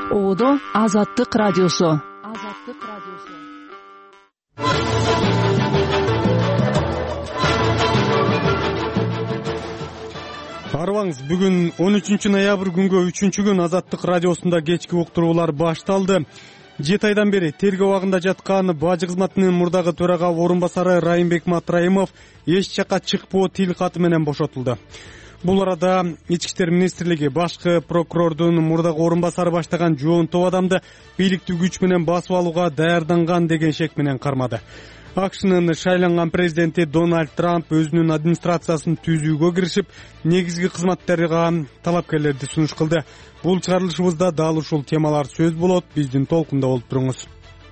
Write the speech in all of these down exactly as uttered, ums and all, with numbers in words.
Оодо Азаттык радиосу. Азаттык радиосу. Арыбаңыз, бүгүн он үчүнчү ноябрь күнгө үчүнчү күн Азаттык радиосунда кечки уктуруулар башталды. Жети айдан бери тергөө абагында жаткан бажы кызматынын мурдагы төрага орун басары Райымбек Матраимов эч жакка чыкпоо тил каты менен бошотулду. Бул арада Ички иштер министрлиги башкы прокурордун мурдагы орун басары баштаган жоон топ адамды бийликтүү күч менен басып алууга даярданган деген шек менен кармады. АКШнын шайланган президенти Дональд Трамп өзүнүн администрациясын түзүүгө киришип, негизги кызматтерге талапкерлерди сунуш кылды. Бул чыгарылышыбызда дал ушул темалар сөз болот. Биздин толкунда болуп туруңуз.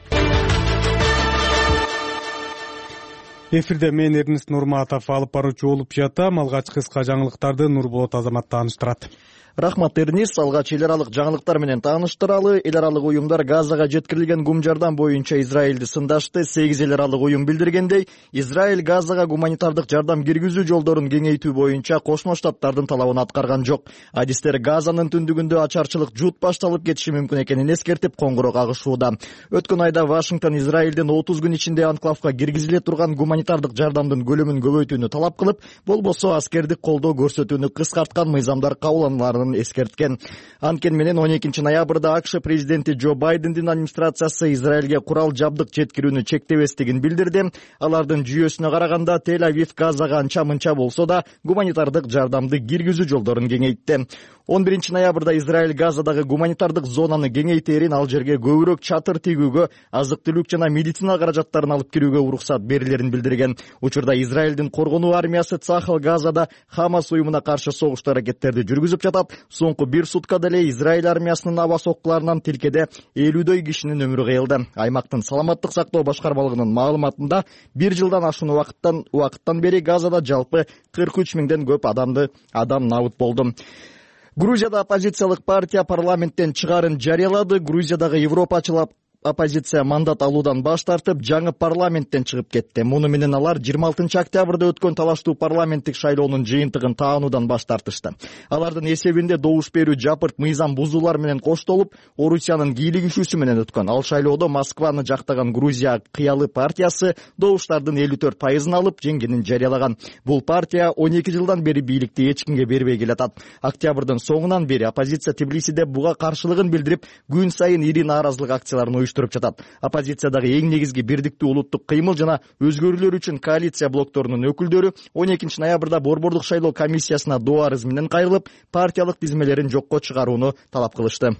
Эфирде мен Эрнест Нурматов алып баруучу болуп жатам. Алгач кыска жаңылыктарды Нурболот Азамат тааныштырат. Рахмат Эрнис, алгач эл аралык жаңылыктар менен тааныштыралы. Эл аралык уюмдар Газага жеткирилген гум жардам боюнча Израилди сындашты. сегиз эл аралык уюм билдиргендей, Израиль Газага гуманитардык жардам киргизүү жолдорун кеңейтүү боюнча Кошмо Штаттардын талабын аткарган жок. Адистер Газанын түндүгүндө ачарчылык жут башталып кетиши мүмкүн экенин эскертип, коңгуроо кагышууда. Өткөн айда Вашингтон Израилдин отуз күн ичинде анклавга киргизиле турган гуманитардык жардамдын көлөмүн көбөйтүүнү талап кылып, болбосо аскердик колдоо көрсөтүүнү кыскарткан мыйзамдар кабылдануларын эскерткен. Анткени менен он экинчи ноябрда АКШ президенти Джо Байдендин администрациясы Израилге курал жабдык жеткирүүнү чектебестигин билдирди. Алардын жүйөсүнө караганда Тель-Авив Газага анча-мынча болсо да гуманитардык жардамды киргизүү жолдорун кеңейтти. он биринчи ноябрда Израиль Газадагы гуманитардык зонаны кеңейтерин, ал жерге көбүрөөк чатыр тигүүгө, азык-түлүк жана медицина каражаттарын алып кирүүгө уруксат берилерин билдирген. Учурда Израилдин коргонуу армиясы Цахал Газада Хамас уюмуна каршы согуштуу аракеттерди жүргүзүп жатат. Соңку бир суткада эле Израиль армиясынын аба соккуларынан тилкеде элүүдөй кишинин өмүрү кыйылды. Аймактын саламаттык сактоо башкармалыгынын маалыматында бир жылдан ашуун убакыттан убакыттан бери Газада жалпы кырк үч миңден көп адамды адам набыт болду. Грузияда оппозициялык партия парламенттен чыгарын жарыялады. Грузиядагы европачылар оппозиция мандат алуудан баш тартып, жаңы парламенттен чыгып кетти. Муну менен алар жыйырма алтынчы октябрда өткөн талаштуу парламенттик шайлоонун жыйынтыгын таануудан баш тартышты. Алардын эсебинде добуш берүү жапырт мыйзам бузуулар менен коштолуп, Орусиянын кийлигишүүсү менен өткөн. Ал шайлоодо Москваны жактаган Грузия кыялы партиясы добуштардын элүү төрт пайызын алып, жеңгенин жарыялаган. Бул партия он эки жылдан бери бийликти эч кимге бербей келатат. Октябрдын соңунан бери оппозиция Тбилисиде буга каршылыгын билдирип, күн сайын ири нааразылык акцияларын уюштуруп жатат. Оппозициядагы эң негизги бирдиктүү улуттук кыймыл жана өзгөрүүлөр үчүн коалиция блокторунун өкүлдөрү он экинчи ноябрда Борбордук шайлоо комиссиясына доо арыз менен кайрылып, партиялык тизмелерин жокко чыгарууну талап кылышты.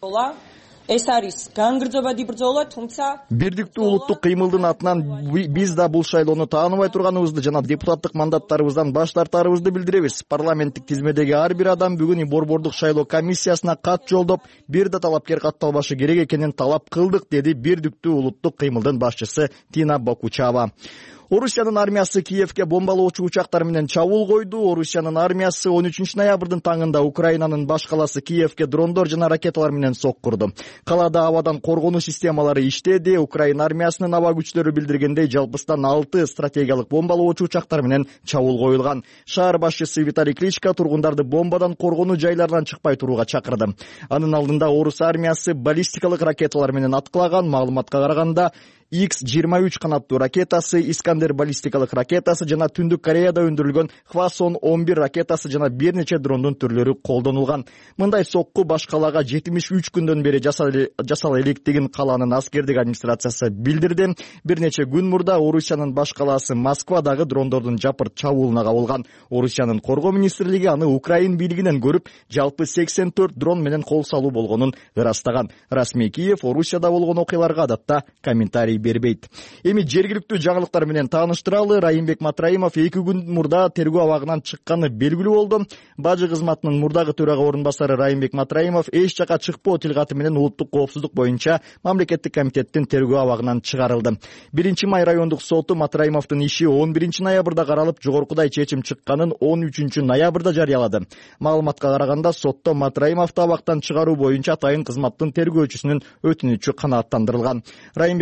Бирдиктүү улуттук кыймылдын атынан биз да бул шайлоону тааныбай турганыбызды жана депутаттык мандаттарыбыздан баш тартарыбызды билдиребиз. Парламенттик тизмедеги ар бир адам бүгүн Борбордук шайлоо комиссиясына кат жолдоп, бир да талапкер катталбашы керек экенин талап кылдык, деди бирдиктүү улуттук кыймылдын башчысы Тина Бакучава. Орусиянын армиясы Киевке бомбалоочу учактар менен чабуул койду. Орусиянын армиясы он үчүнчү ноябрдын таңында Украинанын баш каласы Киевке дрондор жана ракеталар менен сок курду. Калаада абадан коргонуу системалары иштеди. Украина армиясынын аба күчтөрү билдиргендей, жалпыстан алты стратегиялык бомбалоочу учактар менен чабуул коюлган. Шаар башчысы Виталий Кличко тургундарды бомбадан коргонуу жайларынан чыкпай турууга чакырды. Анын алдында орус армиясы баллистикалык ракеталар менен аткылаган. Маалыматка караганда Икс жыйырма үч канаттуу ракетасы, Искандер баллистикалык ракетасы жана Түндүк Кореяда өндүрүлгөн Хвасон он бир ракетасы жана бир нече дрондун түрлөрү колдонулган. Мындай сокку баш калаага жетимиш үч күндөн бери жасала электигин каланын аскердик администрациясы билдирди. Бир нече күн мурда Орусиянын баш калаасы Москва дагы дрондордун жапырт чабуулуна кабылган. Орусиянын коргоо министрлиги аны Украин бийлигинен көрүп, жалпы сексен төрт дрон менен кол салуу болгонун ырастаган. Расмий Киев Орусияда болгон окуяларга адатта комментарий бербейт. Эми жергиликтүү жаңылыктар менен тааныштыралы. Райымбек Матраимов эки күн мурда тергөө абагынан чыкканы белгилүү болду. Бажы кызматынын мурдагы төрага орун басары Райымбек Матраимов эч жака чыкпоо тилкаты менен улуттук коопсуздук боюнча мамлекеттик комитеттин тергөө абагынан чыгарылды. биринчи май райондук соту Матраимовдун иши он биринчи ноябрда каралып, жогоркудай чечим чыкканын он үчүнчү ноябрда жарыялады. Маалыматка караганда, сотто Матраимовду абактан чыгаруу боюнча атайын кызматтын тергөөчүсүнүн өтүнүчү канааттандырылган. Райымбек Матраимов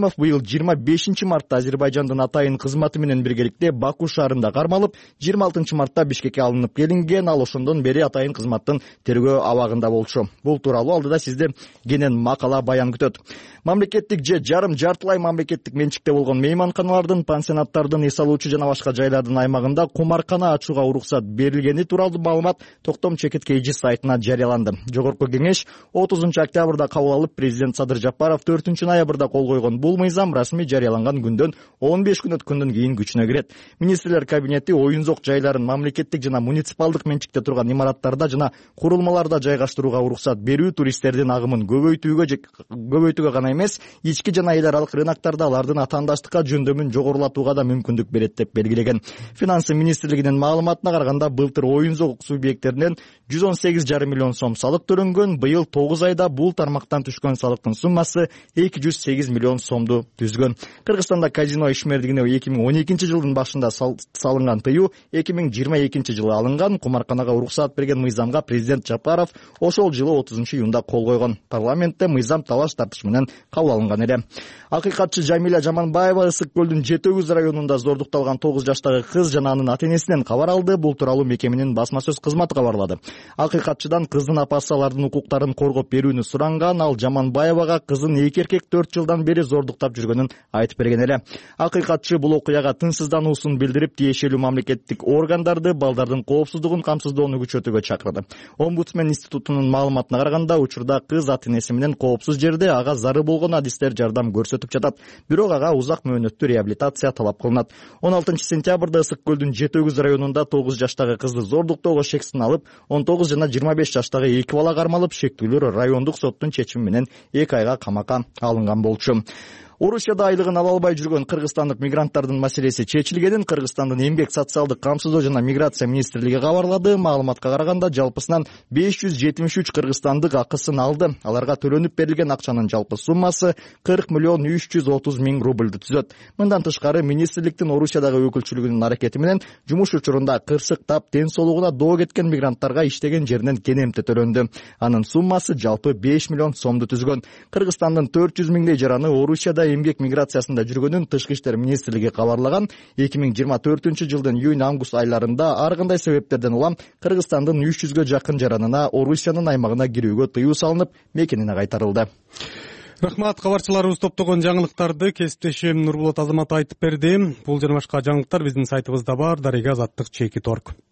Матраимов быйыл жыйырма бешинчи мартта Азербайжандын атайын кызматы менен биргеликте Баку шаарында кармалып, жыйырма алтынчы мартта Бишкекке алынып келинген. Ал ошондон бери атайын кызматтын тергөө абагында болчу. Бул тууралуу алдыда сизди кенен макала баян күтөт. Мамлекеттик же жарым жартылай мамлекеттик менчикте болгон мейманканалардын, пансионаттардын, эс алуучу жана башка жайлардын аймагында кумаркана ачууга уруксат берилгени тууралуу маалымат Токтом Чекит Кейжи сайтына жарыяланды. Жогорку кеңеш отузунчу октябрда кабыл алып, президент Садыр Жапаров төртүнчү ноябрда кол койгон бул мыйзам расмий жарыяланган күндөн он беш күн өткөндөн кийин күчүнө кирет. Министрлер кабинети оюн зок жайларын мамлекеттик жана муниципалдык менчикте турган имараттарда жана курулмаларда жайгаштырууга уруксат берүү туристтердин агымын көбөйтүүгө же көбөйтүүгө гана эмес, ички жана эл аралык рыноктарда алардын атаандаштыкка жөндөмүн жогорулатууга да мүмкүндүк берет деп белгилеген. Финансы министрлигинин маалыматына караганда, былтыр оюн зок субъекттеринен жүз он сегиз жарым миллион сом салык төлөнгөн. Быйыл тогуз айда бул тармактан түшкөн салыктын суммасы эки жүз сегиз миллион сомду түзгөн. Кыргызстанда казино ишмердигине эки миң он экинчи жылдын башында салынган тыюу эки миң жыйырма экинчи жылы алынган. Кумарканага уруксат берген мыйзамга президент Жапаров ошол жылы отузунчу июнда кол койгон. Парламентте мыйзам талаш тартыш менен кабыл алынган эле. Акыйкатчы Жамиля Жаманбаева Ысык көлдүн Жети Өгүз районунда зордукталган тогуз жаштагы кыз жана анын ата-энесинен кабар алды. Бул тууралуу мекеменин басма сөз кызматы кабарлады. Акыйкатчыдан кыздын апасы алардын укуктарын коргоп берүүнү суранган. Ал Жаманбаевага кызын эки эркек төрт жылдан бери зордуктап жүргөнүн айтып берген эле. Акыйкатчы бул окуяга тынчсыздануусун билдирип, тиешелүү мамлекеттик органдарды балдардын коопсуздугун камсыздоону күчөтүүгө чакырды. Омбудсмен институтунун маалыматына караганда, учурда кыз ата-энеси менен коопсуз жерде ага зары болгон адистер жардам көрсөтүп жатат. Бирок ага узак мөөнөттүү реабилитация талап кылынат. он алтынчы сентябрда Ысык көлдүн Жети Өгүз районунда тогуз жаштагы кызды зордуктоого шек сыналып, он тогуз жана жыйырма беш жаштагы эки бала кармалып, шектүүлөр райондук соттун чечими менен эки айга камакка алынган болчу. Орусияда айлыгын ала албай жүргөн кыргызстандык мигранттардын маселеси чечилгенин Кыргызстандын эмгек социалдык камсыздоо жана миграция министрлиги кабарлады. Маалыматка караганда, жалпысынан беш жүз жетимиш үч кыргызстандык акысын алды. Аларга төлөнүп берилген акчанын жалпы суммасы кырк миллион үч жүз отуз миң рубльду түзөт. Мындан тышкары, министрликтин Орусиядагы өкүлчүлүгүнүн аракети менен жумуш учурунда кырсыктап, ден соолугуна доо кеткен мигранттарга иштеген жеринен кенемте төлөндү. Анын суммасы жалпы беш миллион сомду түзгөн. Кыргызстандын төрт жүз миңдей жараны Орусияда эмгек миграциясында жүргөнүн Тышкы иштер министрлиги кабарлаган. эки миң жыйырма төртүнчү жылдын июнь-август айларында ар кандай себептерден улам Кыргызстандын үч жүзгө жакын жаранына Орусиянын аймагына кирүүгө тыюу салынып, мекенине кайтарылды. Рахмат, кабарчыларыбыз топтогон жаңылыктарды кесиптешим Нурбулат Азамат айтып берди. Бул жана башка жаңылыктар биздин сайтыбызда бар. Дарега азаттык чекит точка орг.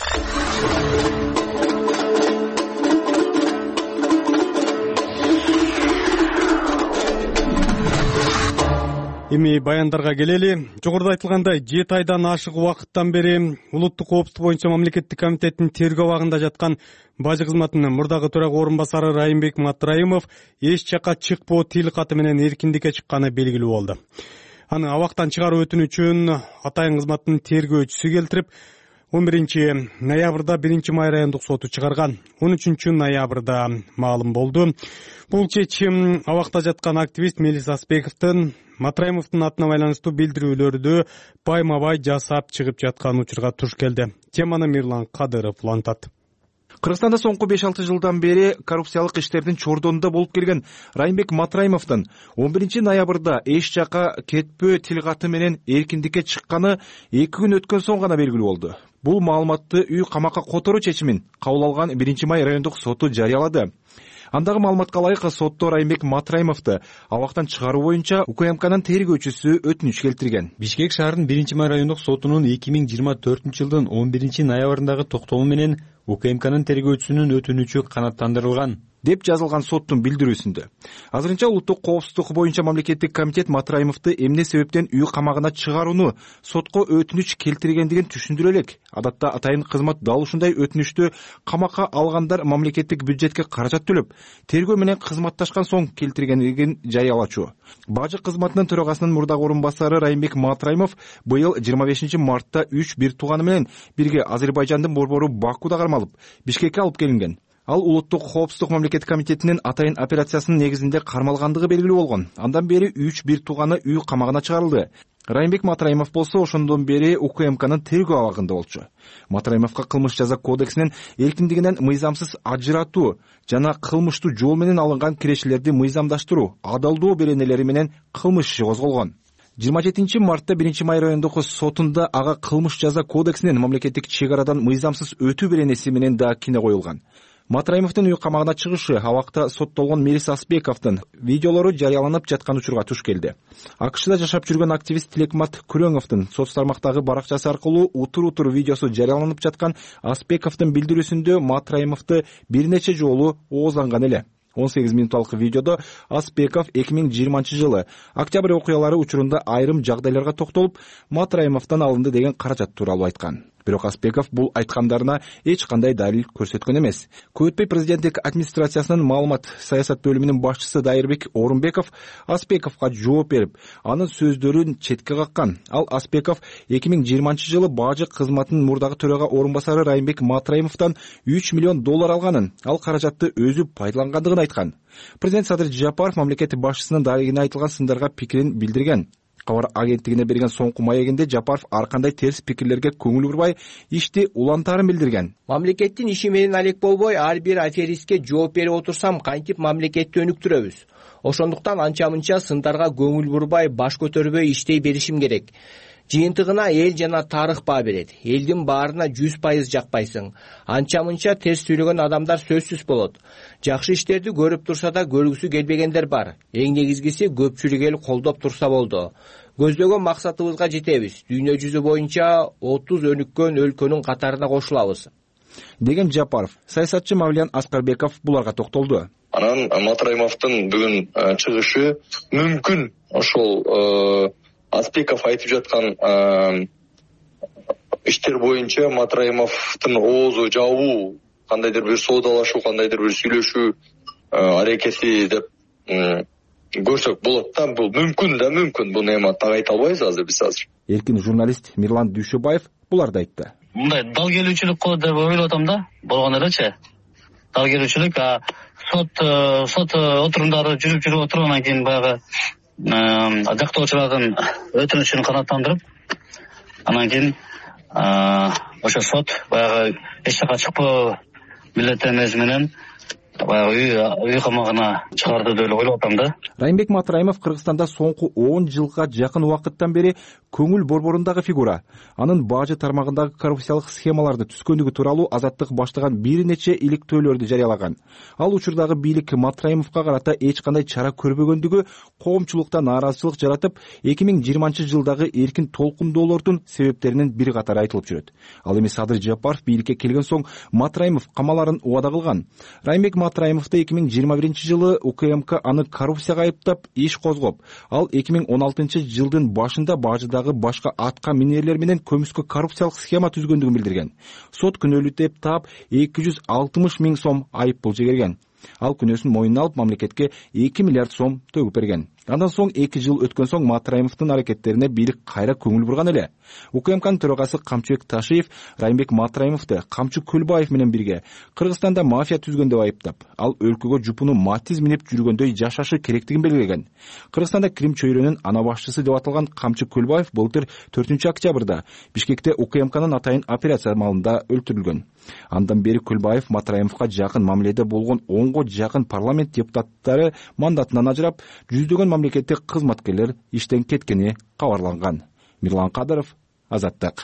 Эми баяндарга келели. Жогоруда айтылгандай, жети айдан ашык убакыттан бери улуттук коопсуздук боюнча мамлекеттик комитеттин тергөө абагында жаткан бажы кызматынын мурдагы төрага орун басары Райымбек Матраимов эч жака чыкпоо тил каты менен эркиндикке чыкканы белгилүү болду. Аны абактан чыгаруу өтүнүчүн атайын кызматтын тергөөчүсү келтирип, он биринчи ноябрда биринчи май райондук соту чыгарган. он үчүнчү ноябрда маалым болду. Бул чечим абакта жаткан активист Мелис Аспековдун Матраимовдун атына байланыштуу билдирүүлөрдү байма-бай жасап чыгып жаткан учурга туш келди. Теманы Мирлан Кадыров улантат. Кыргызстанда соңку беш алты жылдан бери коррупциялык иштердин чордонунда болуп келген Райымбек Матраимовдун он биринчи ноябрда эч жака кетпөө тил каты менен эркиндикке чыкканы эки күн өткөн соң гана белгилүү болду. Бул маалыматты үй камакка которуу чечимин кабыл алган биринчи май райондук соту жарыялады. Андагы маалыматка ылайык, сотто Райымбек Матраимовду абактан чыгаруу боюнча УКМКнын тергөөчүсү өтүнүч келтирген. Бишкек шаарынын биринчи май райондук сотунун эки миң жыйырма төртүнчү жылдын он биринчи ноябрындагы токтому менен УКМКнын тергөөчүсүнүн өтүнүчү канааттандырылган деп жазылган соттун билдирүүсүндө. Азырынча улуттук коопсуздук боюнча мамлекеттик комитет Матраимовду эмне себептен үй камагына чыгарууну сотко өтүнүч келтиргендигин түшүндүрө элек. Адатта атайын кызмат дал ушундай өтүнүчтү камакка алгандар мамлекеттик бюджетке каражат төлөп, тергөө менен кызматташкан соң келтиргендигин жарыялачу. Бажы кызматынын төрагасынын мурдагы орун басары Райымбек Матраимов быйыл жыйырма бешинчи мартта үч бир тууганы менен бирге Азербайжандын борбору Бакуда кармалып, Бишкекке алып келинген. Ал улуттук коопсуздук мамлекеттик комитетинин атайын операциясынын негизинде кармалгандыгы белгилүү болгон. Андан бери үч бир тууганы үй камагына чыгарылды. Райымбек Матраимов болсо ошондон бери УКМКнын тергөө абагында болчу. Матраимовго кылмыш жаза кодексинин эркиндигинен мыйзамсыз ажыратуу жана кылмыштуу жол менен алынган кирешелерди мыйзамдаштыруу, адалдоо беренелери менен кылмыш иши козголгон. жыйырма жетинчи мартта биринчи май райондогу сотунда ага кылмыш жаза кодексинин мамлекеттик чек арадан мыйзамсыз өтүү беренеси менен да кине коюлган. Матраимовдун үй камагына чыгышы абакта соттолгон Мирис Аспековдун видеолору жарыяланып жаткан учурга туш келди. АКШда жашап жүргөн активист Тилекмат Күрөңовдун соц тармактагы баракчасы аркылуу утур-утур видеосу жарыяланып жаткан Аспековдун билдирүүсүндө Матраимовду бир нече жолу оозданган эле. он сегиз минутталык видеодо Аспеков эки миң жыйырманчы жылы октябрь окуялары учурунда айрым жагдайларга токтолуп, Матраимовдон алынды деген каражат тууралуу айткан. Бирок Аспеков бул айткандарына эч кандай далил көрсөткөн эмес. Көп өтпөй президенттик администрациясынын маалымат саясат бөлүмүнүн башчысы Дайырбек Орунбеков Аспековго жооп берип, анын сөздөрүн четке каккан. Ал Аспеков эки миң жыйырманчы жылы бажы кызматынын мурдагы төрага орун басары Райымбек Матраимовдон үч миллион доллар алганын, ал каражатты өзү пайдалангандыгын айткан. Президент Садыр Жапаров мамлекет башчысынын дарегине айтылган сындарга пикирин билдирген. Кабар агенттигине берген соңку маегинде Жапаров ар кандай терс пикирлерге көңүл бурбай, ишти улантаарын билдирген. Мамлекеттин иши менен алек болбой, ар бир аферистке жооп берип отурсам, кантип мамлекетти өнүктүрөбүз? Ошондуктан анча-мынча сындарга көңүл бурбай, баш көтөрбөй иштей беришим керек. Жыйынтыгына эл жана тарых баа берет. Элдин баарына жүз пайыз жакпайсың. Анча-мынча терс сүйлөгөн адамдар сөзсүз болот. Жакшы иштерди көрүп турса да көргүсү келбегендер бар. Эң негизгиси көпчүлүк эл колдоп турса болду. Көздөгөн максатыбызга жетебиз. Дүйнө жүзү боюнча отуз өнүккөн өлкөнүн катарына кошулабыз, деген Жапаров. Саясатчы Мавлиян Аскарбеков буларга токтолду. Анан Матраимовдун бүгүн чыгышы мүмкүн ошол Аспеков айтып жаткан иштер боюнча Матраимовдун оозу жабуу, кандайдыр бир соодалашуу, кандайдыр бир сүйлөшүү аракети деп көрсөк болот да. Бул мүмкүн да мүмкүн. Буну эми так айта албайбыз азыр биз азыр. Эркин журналист Мирлан Дүйшөбаев буларды айтты. Мындай дал келүүчүлүк кылат деп ойлоп атам да. Болгон элечи. Дал келүүчүлүк, а сот сот отурундары жүрүп жүрүп отургандан кийин баягы жактоочулардын өтүнүчүн канааттандырып, анан кийин ошо сот баягы эч жака чыкпоо милдеттенмеси менен баягы үй камагына чыгарды деп ойлоп атам да. Райымбек Матраимов Кыргызстанда соңку он жылга жакын убакыттан бери көңүл борборундагы фигура. Анын бажы тармагындагы коррупциялык схемаларды түзгөндүгү тууралуу Азаттык баштаган бир нече иликтөөлөрдү жарыялаган. Ал учурдагы бийлик Матраимовго карата эч кандай чара көрбөгөндүгү коомчулукта нааразычылык жаратып, эки миң жыйырманчы жылдагы эркин толкундоолордун себептеринин бири катары айтылып жүрөт. Ал эми Садыр Жапаров бийликке келген соң Матраимов камаларын убада кылган. Райымбек Матраимовду эки миң жыйырма биринчи жылы УКМК аны коррупцияга айыптап иш козгоп, ал эки миң он алтынчы жылдын башында бажыдагы башка атка минерлер менен көмүскө коррупциялык схема түзгөндүгүн билдирген. Сот күнөөлүү деп таап эки жүз алтымыш миң сом айып пул жегерген. Ал күнөөсүн мойнуна алып мамлекетке эки миллиард сом төгүп берген. Андан соң эки жыл өткөн соң Матраимовдун аракеттерине бийлик кайра көңүл бурган эле. УКМКнын төрагасы Камчыбек Ташиев Райымбек Матраимовду Камчы Көлбаев менен бирге Кыргызстанда мафия түзгөн деп айыптап, ал өлкөгө жупуну Матиз минип жүргөндөй жашашы керектигин белгилеген. Кыргызстанда Крим чөйрөнүн ана башчысы деп аталган Камчы Көлбаев былтыр төртүнчү октябрда Бишкекте УКМКнын атайын операция маалында өлтүрүлгөн. Андан бери Көлбаев Матраимовго жакын мамиледе болгон онго жакын парламент депутаттары мандатынан ажырап, жүздөгөн мамлекеттик кызматкерлер иштен кеткени кабарланган. Мирлан Кадыров, Азаттык.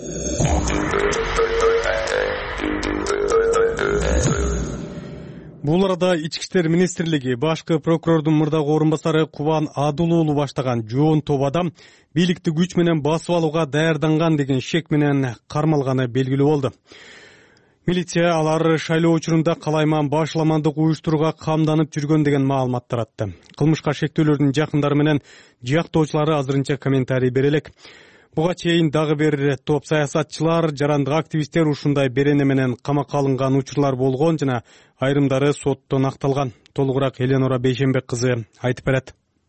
Бул арада Ички иштер министрлиги башкы прокурордун мурдагы орун басары Кубан Адыл уулу баштаган жоон тобада бийликти күч менен басып алууга даярданган деген шек менен кармалганы белгилүү болду. Милиция алар шайлоо учурунда калайман башламандык уюштурууга камданып жүргөн деген маалымат таратты. Кылмышка шектөөлөрдүн жакындары менен жактоочулары азырынча комментарий бере элек. Буга чейин дагы бир топ саясатчылар, жарандык активисттер ушундай берене менен камакка алынган учурлар болгон жана айрымдары соттон акталган. Толугураак Эленора Бейшенбек кызы айтып берет.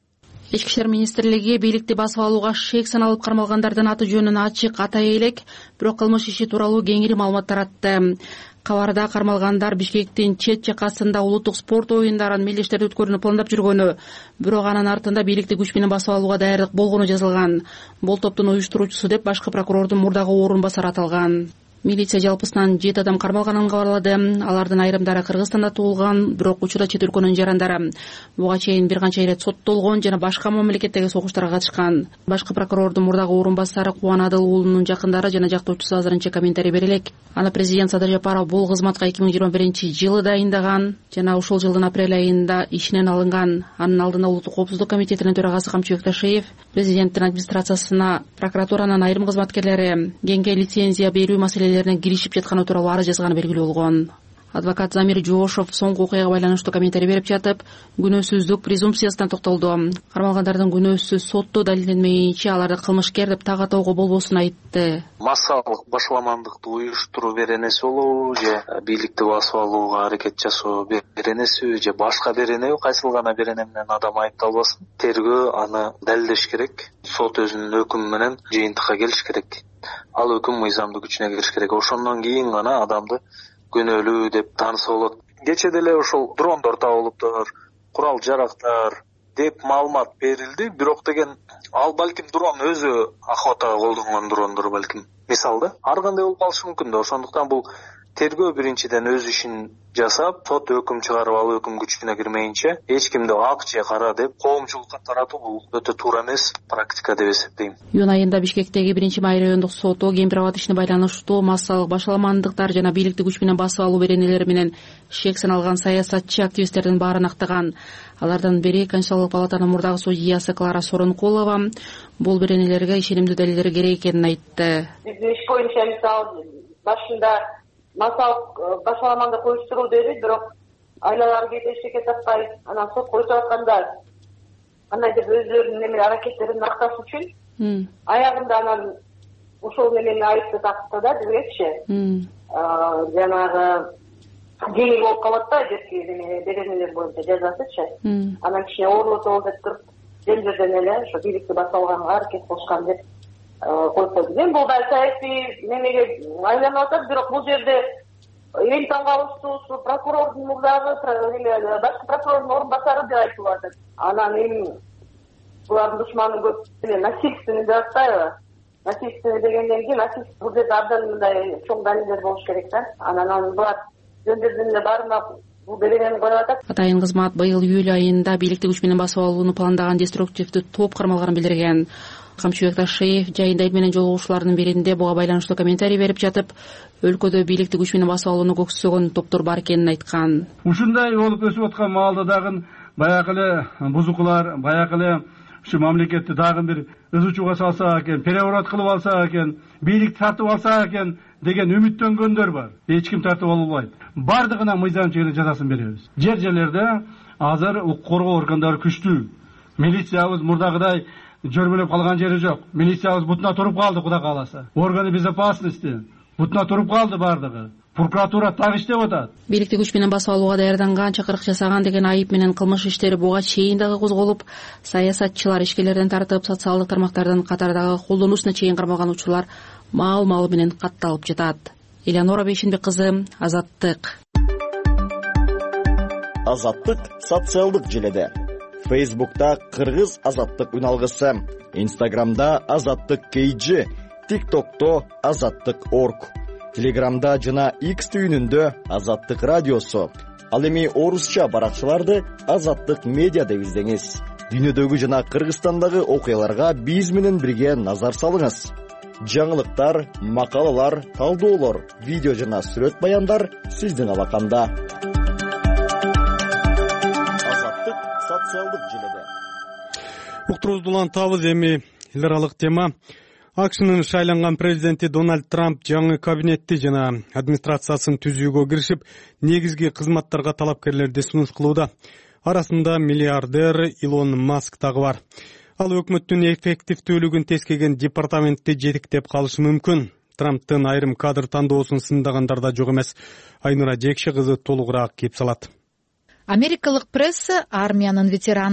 Ички иштер министрлиги бийликти басып алууга шек саналып кармалгандардын аты жөнүн ачык атай элек, бирок кылмыш иши тууралуу кеңири маалымат таратты. Кабарда кармалгандар Бишкектин чет жакасында улуттук спорт оюндарын мелдештерде өткөрүүнү пландап жүргөнү, бирок анын артында бийликти күч менен басып алууга даярдык болгону жазылган. Бул топтун уюштуруучусу деп башкы прокурордун мурдагы орун басары аталган. Милиция жалпысынан жети адам кармалганын кабарлады. Алардын айрымдары Кыргызстанда туулган, бирок учурда чет өлкөнүн жарандары. Буга чейин бир канча ирет соттолгон жана башка мамлекеттеги согуштарга катышкан. Башкы прокурордун мурдагы орун басары Кубан Адыл уулунун жакындары жана жактоочусу азырынча комментарий бере элек. Аны президент Садыр Жапаров бул кызматка эки миң жыйырма биринчи жылы дайындаган жана ушул жылдын апрель айында ишинен алынган. Анын алдында Улуттук коопсуздук комитетинин төрагасы Камчыбек Ташиев президенттин администрациясына прокуратуранын айрым кызматкерлери кеңге лицензия берүү маселелерине киришип жатканы тууралуу арыз жазганы белгилүү болгон. Адвокат Замир Жоошов соңку окуяга байланыштуу комментарий берип жатып, күнөөсүздүк презумпциясына токтолду. Кармалгандардын күнөөсү сотто далилденмейинче аларды кылмышкер деп так атоого болбосун айтты. Массалык башаламандыкты уюштуруу беренеси болобу же бийликти басып алууга аракет жасоо беренеси же башка беренеби, кайсыл гана берене менен адам айыпталбасын. Тергөө аны далилдеш керек. Сот өзүнүн өкүмү менен жыйынтыкка келиш керек. Ал өкүм мыйзамдуу күчүнө кириш керек. Ошондон кийин гана адамды күнөөлүү деп тааныса болот. Кече деле ошол дрондор табылыптыр, курал жарактар деп маалымат берилди, бирок деген ал балким дрон өзү охотага колдонгон дрондор балким. Мисалда, ар кандай болуп калышы мүмкүн да. Ошондуктан бул тергөө биринчиден өз ишин жасап, сот өкүм чыгарып, ал өкүм күчүнө кирмейинче эч кимди ак же кара деп коомчулукка таратуу бул өтө туура эмес практика деп эсептейм. Июнь айында Бишкектеги биринчи май райондук соту Кемпир Абад ишине байланыштуу массалык башаламандыктар жана бийликти күч менен басып алуу беренелери менен шек саналган саясатчы активисттердин баарын актаган. Алардын бири Конституциялык палатанын мурдагы судьясы Клара Сороонкулова бул беренелерге ишенимдүү далилдер керек экенин айтты. Биздин иш боюнча мисалы башында массалык башаламандык уюштуруу деди, бирок айлалар кете эчтеке таппай анан сотко өтүп атканда андай деп өздөрүнүн неме аракеттерин акташ үчүн аягында анан ошол менен айыпты такты да бизгечи. Жанагы жеңил болуп калат да жерки беренелер боюнча жазасычы. Анан кичине оорлотолу деп туруп жер жерден эле ошо бийликти басып алганга аракет кылышкан деп коюп койду. Мен бул да саясий немеге айланып атат, бирок бул жерде эң таң калыштуусу прокурордун мурдагы башкы прокурордун орун басары деп айтылып атат. Анан эми булардын душманы көп эле насильственный деп атпайбы? Насильственный дегенден кийин насильство бул жерде абдан мындай чоң далилдер болуш керек да. Анан булар жөн-жөрдөн эле баарына бул беренени коюп атат. Атайын кызмат быйыл июль айында бийликти күч менен басып алууну пландаган деструктивдүү топ кармалганын билдирген. Камчыбек Ташиев жайында эл менен жолугушуулардын биринде буга байланыштуу комментарий берип жатып, өлкөдө бийликти күч менен басып алууну көксөгөн топтор бар экенин айткан. Ушундай болуп өсүп аткан маалда дагы баягы эле бузукулар, баягы эле ушу мамлекетти дагы бир ызычууга салса экен, переворот кылып алса экен, бийликти тартып алса экен деген үмүттөнгөндөр бар. Эч ким тартып албайт. Бардыгына мыйзам чегинде жазасын беребиз. Жер жерлерде азыр укук коргоо органдары күчтүү. Милициябыз мурдагыдай жөрмөлөп калган жери жок. Милициябыз бутуна туруп калды, Кудай кааласа. Органы безопасности бутуна туруп калды бардыгы. Прокуратура так иштеп атат. Бийликти күч менен басып алууга даярданган, чакырык жасаган деген айып менен кылмыш иштери буга чейин дагы козголуп, саясатчылар, ишкерлерден тартып, социалдык тармактардын катардагы колдонуусуна чейин кармалган учурлар маал-маалы менен катталып жатат. Элеонора Бейшенбек кызы, Азаттык. Азаттык социалдык желеде. Фейсбукта Кыргыз Азаттык үналгысы, Инстаграмда Азаттык кей джи, ТикТокто Азаттык точка орг, Телеграмда жана X түйүнүндө Азаттык радиосу. Ал эми орусча баракчаларды Азаттык медиа деп издеңиз. Дүйнөдөгү жана Кыргызстандагы окуяларга биз менен бирге назар салыңыз. Жаңылыктар, макалалар, талдоолор, видео жана сүрөт баяндар сиздин алаканда. Азаттык социалдык желеде. Уктуруубузду улантабыз. Эми эл аралык тема. АКШнын шайланган президенти Дональд Трамп жаңы кабинетти жана администрациясын түзүүгө киришип, негизги кызматтарга талапкерлерди сунуш кылууда. Арасында миллиардер Илон Маск дагы бар. Ал өкмөттүн эффективдүүлүгүн тескеген департаментти жетиктеп калышы мүмкүн. Трамптын айрым кадр тандоосун сындагандар да жок эмес. Айнура Жекши кызы толугураак кеп салат. Америкалык пресса армиянын ветераны,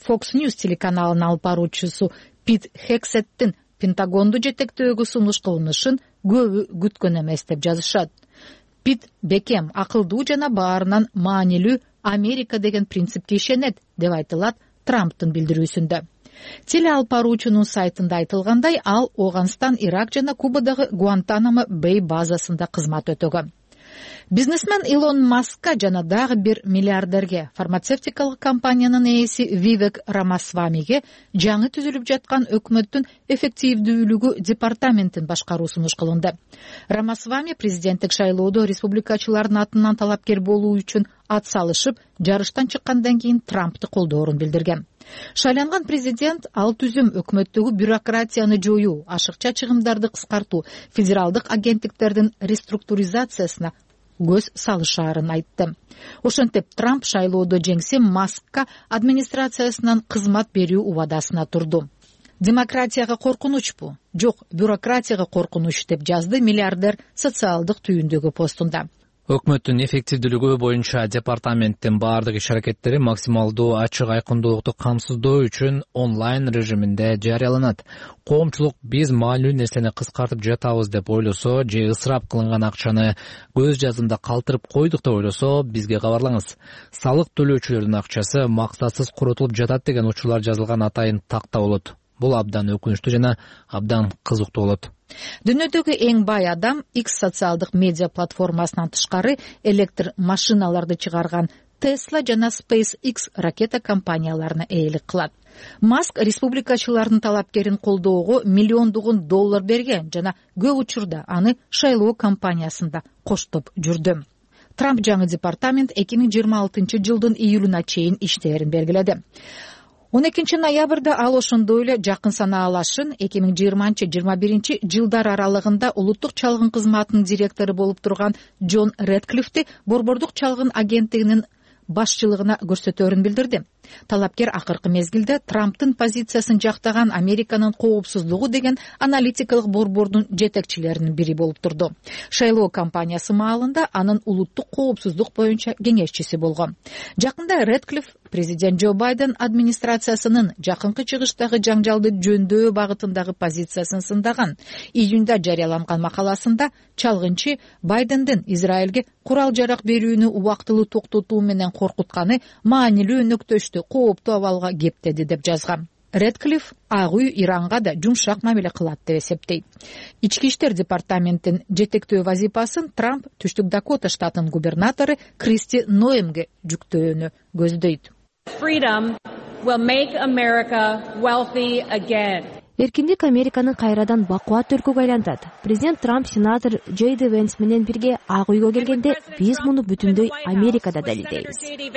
Fox News телеканалынын алып баруучусу Пит Хексеттин Пентагонду жетектөөгө сунуш кылынышын көбү күткөн эмес деп жазышат. Пит бекем, акылдуу жана баарынан маанилүү Америка деген принципке ишенет деп айтылат Трамптын билдирүүсүндө. Теле алып баруучунун сайтында айтылгандай, ал Афганистан, Ирак жана Кубадагы Гуантанамо Бэй базасында кызмат өтөгөн. Бизнесмен Илон Маскка жана дагы бир миллиардерге, фармацевтикалык компаниянын ээси Вивек Рамасвамиге жаңы түзүлүп жаткан өкмөттүн эффективдүүлүгү департаментин башкаруу сунуш кылынды. Рамасвами президенттик шайлоодо республикачылардын атынан талапкер болуу үчүн ат салышып, жарыштан чыккандан кийин Трампты колдоорун билдирген. Шайланган президент ал түзүм өкмөттөгү бюрократияны жоюу, ашыкча чыгымдарды кыскартуу, федералдык агенттиктердин реструктуризациясына көз салышаарын айтты. Ошентип Трамп шайлоодо жеңсе, Маскка администрациясынан кызмат берүү убадасына турду. Демократияга коркунучпу? Жок, бюрократияга коркунуч деп жазды миллиардер социалдык түйүндөгү постунда. Өкмөттүн эффективдүүлүгү боюнча департаменттин баардык иш-аракеттери максималдуу ачык айкындуулукту камсыздоо үчүн онлайн режиминде жарыяланат. Коомчулук биз маанилүү нерсени кыскартып жатабыз деп ойлосо же ысырап кылынган акчаны көз жазында калтырып койдук деп ойлосо бизге кабарлаңыз. Салык төлөөчүлөрдүн акчасы максатсыз коротулуп жатат деген учурлар жазылган атайын такта болот. Бул абдан өкүнүчтүү жана абдан кызыктуу болот. Дүйнөдөгү эң бай адам X социалдык медиа платформасынан тышкары электр машиналарды чыгарган Tesla жана SpaceX ракета компанияларына ээлик кылат. Маск республикачылардын талапкерин колдоого миллиондогун доллар берген жана көп учурда аны шайлоо кампаниясында коштоп жүрдү. Трамп жаңы департамент эки миң жыйырма алтынчы жылдын июлуна чейин иштерин белгиледи. он экинчи ноябрда ал ошондой эле жакын санаалашын эки миң жыйырманчы жыйырма биринчи жылдар аралыгында улуттук чалгын кызматынын директору болуп турган Джон Редклифти борбордук чалгын агенттигинин башчылыгына көрсөтөөрүн билдирди. Талапкер акыркы мезгилде Трамптын позициясын жактаган Американын коопсуздугу деген аналитикалык борбордун жетекчилеринин бири болуп турду. Шайлоо кампаниясы маалында анын улуттук коопсуздук боюнча кеңешчиси болгон. Жакында Редклиф президент Джо Байден администрациясынын жакынкы чыгыштагы жаңжалды жөндөө багытындагы позициясын сындаган. Июнда жарыяланган макаласында чалгынчы Байдендин Израилге курал жарак берүүнү убактылуу токтотуу менен коркутканы маанилүү өнөктөштү кооптуу абалга кептеди деп жазган. Редклиф Ак үй Иранга да жумшак мамиле кылат деп эсептейт. Ички иштер департаментин жетектөө вазифасын Трамп Түштүк Дакота штатынын губернатору Кристи Ноемге жүктөөнү көздөйт. Freedom will make America wealthy again. Эркиндик Американы кайрадан бакуат өлкөгө айлантат. Президент Трамп сенатор Джей Ди Венс менен бирге Ак үйгө келгенде биз муну бүтүндөй Америкада далилдейбиз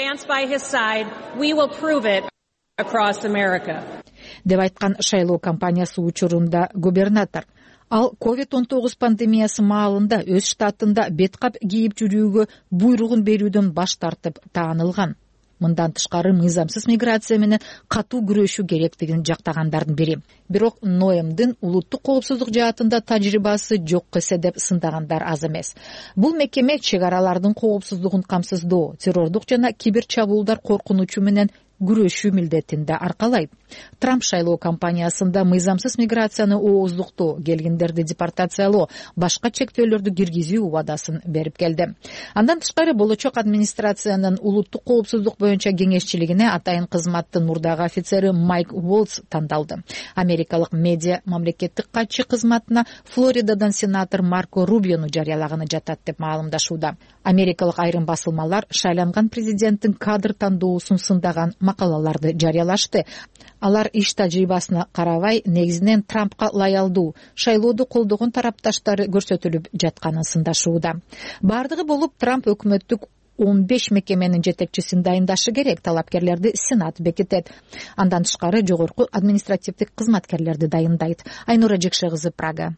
деп айткан шайлоо кампаниясы учурунда губернатор. Ал ковид он тогуз пандемиясы маалында өз штатында беткап кийип жүрүүгө буйругун берүүдөн баш тартып таанылган. Мындан тышкары мыйзамсыз миграция менен катуу күрөшүү керектигин жактагандардын бири. Бирок Ноемдин улуттук коопсуздук жаатында тажрыйбасы жок эсе деп сындагандар аз эмес. Бул мекеме чек аралардын коопсуздугун камсыздоо, террордук жана кибер чабуулдар коркунучу менен күрөшүү милдетин да аркалайт. Трамп шайлоо кампаниясында мыйзамсыз миграцияны ооздуктоо, келгендерди депортациялоо, башка чектөөлөрдү киргизүү убадасын берип келди. Андан тышкары болочок администрациянын улуттук коопсуздук боюнча кеңешчилигине атайын кызматтын мурдагы офицери Майк Волц тандалды. Америкалык медиа мамлекеттик катчы кызматына Флоридадан сенатор Марко Рубиону жарыялаганы жатат деп маалымдашууда. Америкалык айрым басылмалар шайланган президенттин кадр тандоосун сындаган макалаларды жарыялашты. Алар иш тажрыйбасына карабай, негизинен Трампка лаялдуу, шайлоодо колдогон тарапташтары көрсөтүлүп жатканын сындашууда. Бардыгы болуп Трамп өкмөттүк он беш мекеменин жетекчисин дайындашы керек, талапкерлерди Сенат бекитет. Андан тышкары жогорку административдик кызматкерлерди дайындайт. Айнура Жекше кызы, Прага.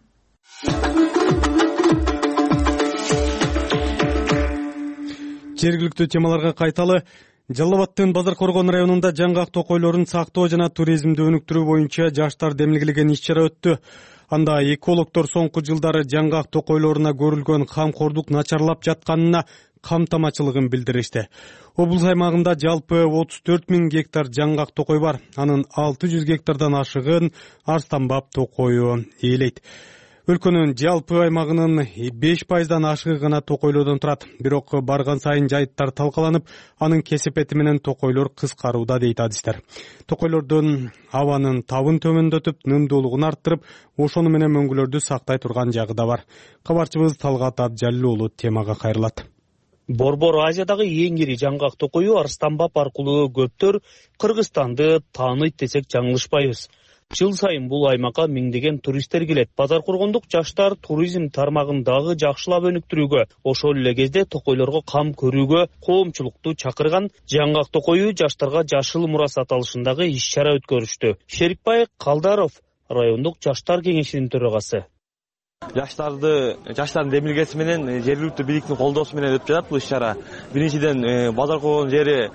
Жергиликтүү темаларга кайталы. Жалал Абадтын Базар Коргон районунда жаңгак токойлорун сактоо жана туризмди өнүктүрүү боюнча жаштар демилгилеген иш-чара өттү. Анда экологдор соңку жылдары жаңгак токойлоруна көрүлгөн камкордук начарлап жатканына камтамачылыгын билдиришти. Облус аймагында жалпы отуз төрт миң гектар жаңгак токой бар. Анын алты жүз гектардан ашыгын арстамбап токою ээлейт. Өлкөнүн жалпы аймагынын беш пайыздан ашыгы гана токойлордон турат. Бирок барган сайын жайыттар талкаланып, анын кесепети менен токойлор кыскарууда дейт адистер. Токойлордун абанын табын төмөндөтүп, нымдуулугун арттырып, ошону менен мөңгүлөрдү сактай турган жагы да бар. Кабарчыбыз Талгат Абжалил уулу темага кайрылат. Борбор Азиядагы эң ири жаңгак токою Арстамбап аркылуу көптөр Кыргызстанды тааныйт десек жаңылышпайбыз. Жыл сайын бул аймакка миңдеген туристтер келет. Базар кургондук жаштар туризм тармагындагы жакшылап өнүктүрүүгө, ошол эле кезде токойлорго кам көрүүгө коомчулукту чакырган жаңгак токою жаштарга жашыл мурас аталышындагы иш-чара өткөрүштү. Шерикбай Калдаров райондук жаштар кеңешинин төрагасы. Жаштарды, жаштардын демилгеси менен жергиликтүү бийликтин колдоосу менен өтүп жатат бул иш-чара. Биринчиден базар кургон жери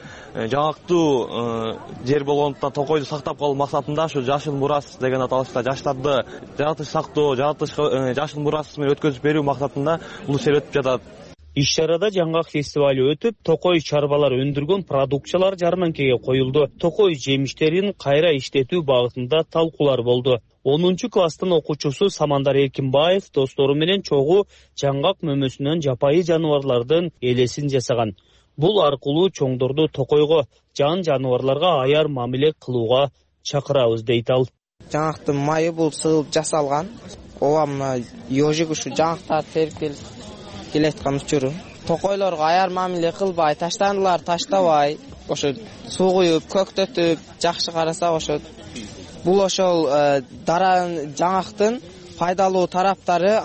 жаңактуу жер болгондуктан токойду сактап калуу максатында ушу жашыл мурас деген аталышта жаштарды жаратыш сактоо, жаратыш жашыл мурас менен өткөзүп берүү максатында бул иш-чара өтүп жатат. Иш-чарада жаңгак фестивали өтүп, токой чарбалар өндүргөн продукциялар жарманкеге коюлду. Токой жемиштерин кайра иштетүү багытында талкуулар болду. онунчу класстын окуучусу Самандар Эркинбаев достору менен чогуу жаңгак мөмөсүнөн жапайы жаныбарлардын элесин жасаган. Бул аркылуу чоңдорду токойго, жан жаныбарларга аяр мамиле кылууга чакырабыз дейт ал. Жаңгактын майы бул сыгылып жасалган. Ооба мына ёжик ушу жаңгактар терип келеткан учуру. Токойлорго аяр мамиле кылбай, таштандылар таштабай, ошо суу куюп, көктөтүп, жакшы караса ошо бул ошол дара жаңгактын пайдалуу тараптары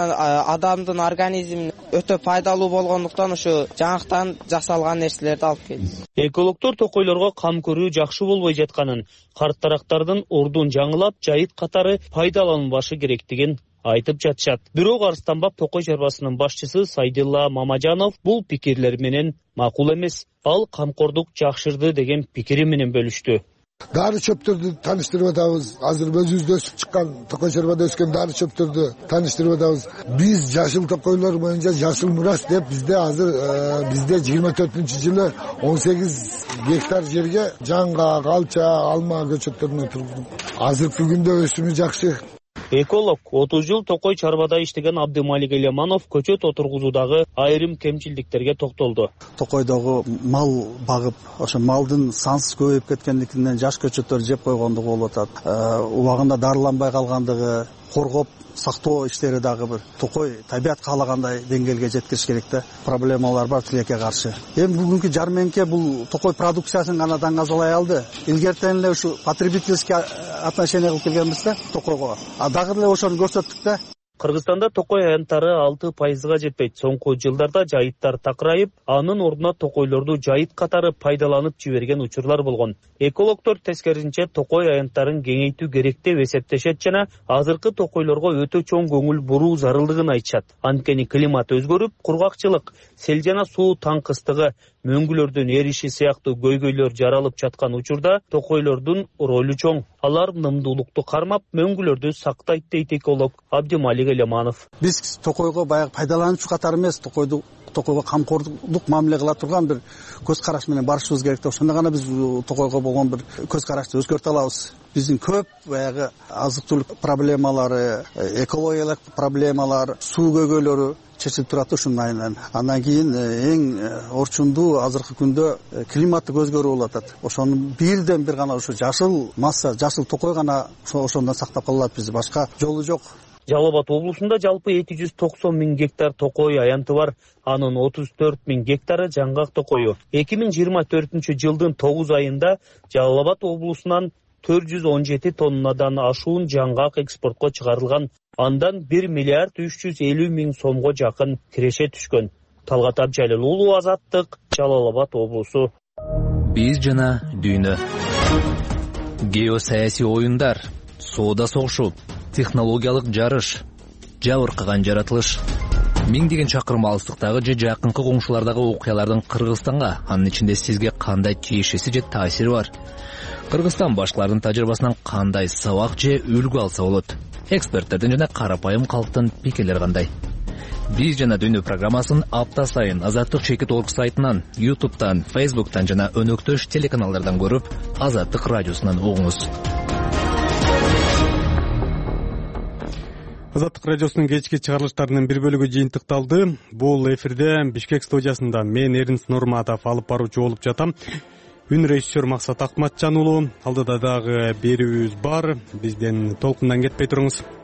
адамдын организмине өтө пайдалуу болгондуктан ушу жаңгактан жасалган нерселерди алып келди. Экологдор токойлорго кам көрүү жакшы болбой жатканын, карт-дарактардын ордун жаңылап, жайыт катары пайдаланылбашы керектигин айтып жатышат. Бирок Арстамбап токой чарбасынын башчысы Сайдилла Мамажанов бул пикирлер менен макул эмес. Ал камкордук жакшырды деген пикири менен бөлүштү. Дары чөптөрдү таныштырып атабыз. Азыр өзүбүздө өсүп чыккан токой чарбада өскөн дары чөптөрдү таныштырып атабыз. Биз жашыл токойлор боюнча жашыл мурас деп бизде азыр бизде жыйырма төртүнчү жылы он сегиз гектар жерге жаңгак, алча, алма көчөттөрүн отурдук. Азыркы күндө өсүмү жакшы. Эколог отуз жыл токой чарбада иштеген Абдымалик Элеманов көчөт отургузуудагы айрым кемчилдиктерге токтолду. Токойдогу мал багып, ошо малдын сансыз көбөйүп кеткендигинен жаш көчөттөр жеп койгондугу болуп атат. Убагында дарыланбай калгандыгы, коргоп сактоо иштери дагы бир токой табият каалагандай деңгээлге жеткириш керек да. Проблемалар бар тилекке каршы. Эми бүгүнкү жарменке бул токой продукциясын гана даңазалай алды. Илгертен эле ушу потребительский отношение кылып келгенбиз да токойго. А дагы эле ошону көрсөттүк да. Кыргызстанда токой аянттары алты пайызга жетпейт. Соңку жылдарда жайыттар такырайып, анын ордуна токойлорду жайыт катары пайдаланып жиберген учурлар болгон. Экологдор тескерисинче токой аянттарын кеңейтүү керек деп эсептешет жана азыркы токойлорго өтө чоң көңүл буруу зарылдыгын айтышат. Анткени климат өзгөрүп, кургакчылык, сел жана суу таңкыстыгы, мөңгүлөрдүн эриши сыяктуу көйгөйлөр жаралып жаткан учурда токойлордун ролу чоң. Алар нымдуулукту кармап, мөңгүлөрдү сактайт дейт эколог Абдымалик Элеманов. Биз токойго баягы пайдалануучу катары эмес, токойду токойго камкордук мамиле кыла турган бир көз караш менен барышыбыз керек. Ошондо гана биз токойго болгон бир көз карашты өзгөртө алабыз. Биздин көп баягы азык-түлүк проблемалары, экологиялык проблемалар, суу көйгөйлөрү чечилип турат ушунун айынан. Андан кийин эң орчундуу азыркы күндө климаттык өзгөрүү болуп атат. Ошону бирден бир гана ушу жашыл масса, жашыл токой гана ошондон сактап калат биз. Башка жолу жок. Жалал Абад облусунда жалпы эки жүз токсон миң гектар токой аянты бар. Анын отуз төрт миң гектары жаңгак токою. эки миң жыйырма төртүнчү жылдын тогуз айында Жалал Абад облусунан төрт жүз он жети тоннадан ашуун жаңгак экспортко чыгарылган. Андан бир миллиард үч жүз элүү миң сомго жакын киреше түшкөн. Талгат Абжалил уулу, Азаттык, Жалал Абад облусу. Биз жана дүйнө. Геосаясий оюндар, соода согушу, технологиялык жарыш, жабыркаган жаратылыш. Миңдеген чакырым алыстыктагы же жакынкы коңшулардагы окуялардын Кыргызстанга, анын ичинде сизге кандай тиешеси же таасири бар? Кыргызстан башкалардын тажрыйбасынан кандай сабак же үлгү алса болот? Эксперттердин жана карапайым калктын пикирлери кандай? Биз жана Дүйнө программасын апта сайын Азаттык чекит точка орг сайтынан, ютубтан, фейсбуктан жана өнөктөш телеканалдардан көрүп, Азаттык радиосунан угуңуз. Азаттык радиосунун кечки чыгарылыштарынын бир бөлүгү жыйынтыкталды. Бул эфирде Бишкек студиясында мен Эринс Нурматов алып баруучу болуп жатам. Үн режиссер Максат Акматжан уулу. Алдыда дагы берүүбүз бар. Бизден толкундан кетпей туруңуз.